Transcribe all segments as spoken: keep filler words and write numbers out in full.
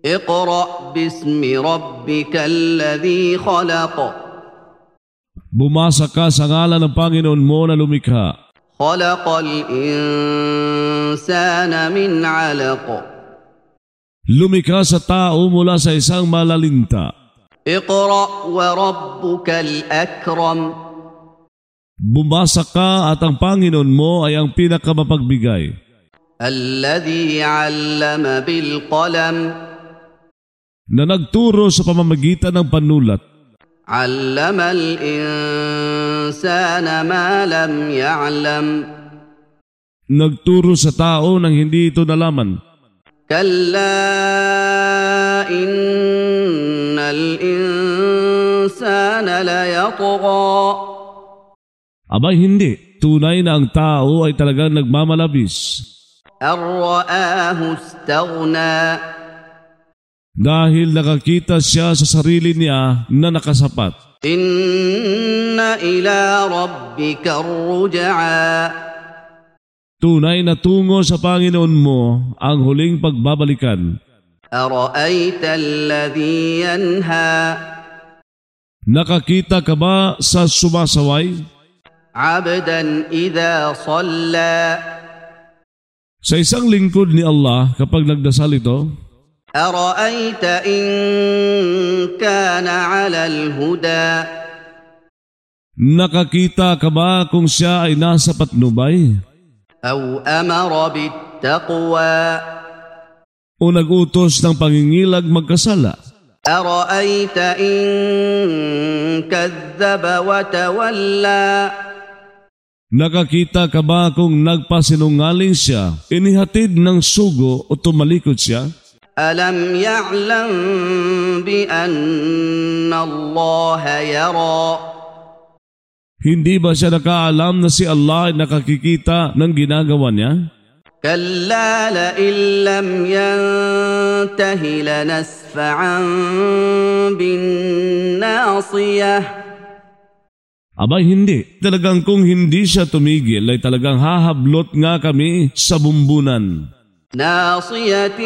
اقرأ باسم ربك الذي خلق Bumasa ka sa ngalan ng Panginoon mo na lumikha. خلق الإنسان من علق Lumikha sa tao mula sa isang malalinta. اقرأ وربك الأكرم Bumasa ka at ang Panginoon mo ay ang pinakamapagbigay. الذي علم بالقلم Na nagturo sa pamamagitan ng panulat. علم الإنسان ما لم يعلم Nagturo sa tao nang hindi ito nalaman. كلا إن الإنسان ليطغى Abay hindi, tunay na ang tao ay talagang nagmamalabis. أن رآه استغنى Dahil nakakita siya sa sarili niya na nakasapat. إن إلى ربك الرجعى Tunay na tungo sa Panginoon mo ang huling pagbabalikan. أرأيت الذي ينهى Nakakita ka ba sa sumasaway? عبدا إذا صلى Sa isang lingkod ni Allah kapag nagdasal ito, أرأيت إن كان على الهدى nakakita ka ba kung siya ay nasa patnubay? أو أمر بالتقوى O nag-utos ng pangingilag magkasala? أرأيت إن كذب وتولى Nakakita ka ba kung nagpasinungaling siya, inihatid ng sugo o tumalikod siya? ألم يعلم بأن الله يرى Hindi ba siya nakaalam na si Allah ay nakakikita ng ginagawa niya? كلا لئن لم ينته لنسفعا بالناصية Abay hindi, talagang kung hindi siya tumigil ay talagang hahablot nga kami sa bumbunan. ناصية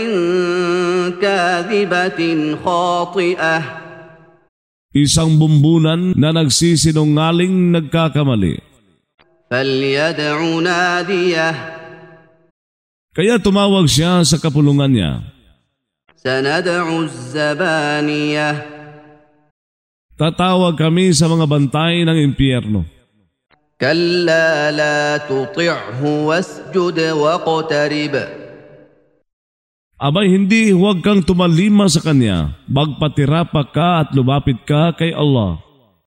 كاذبة خاطئة Isang bumbunan na nagsisinungaling nagkakamali. فليدع ناديه Kaya tumawag siya sa kapulungan niya. سندع الزبانية Tatawag kami sa mga bantay ng impyerno. كلا لا تطعه واسجد واقترب Abay hindi, huwag kang tumalima sa kanya. Magpatirapak ka at lumapit ka kay Allah.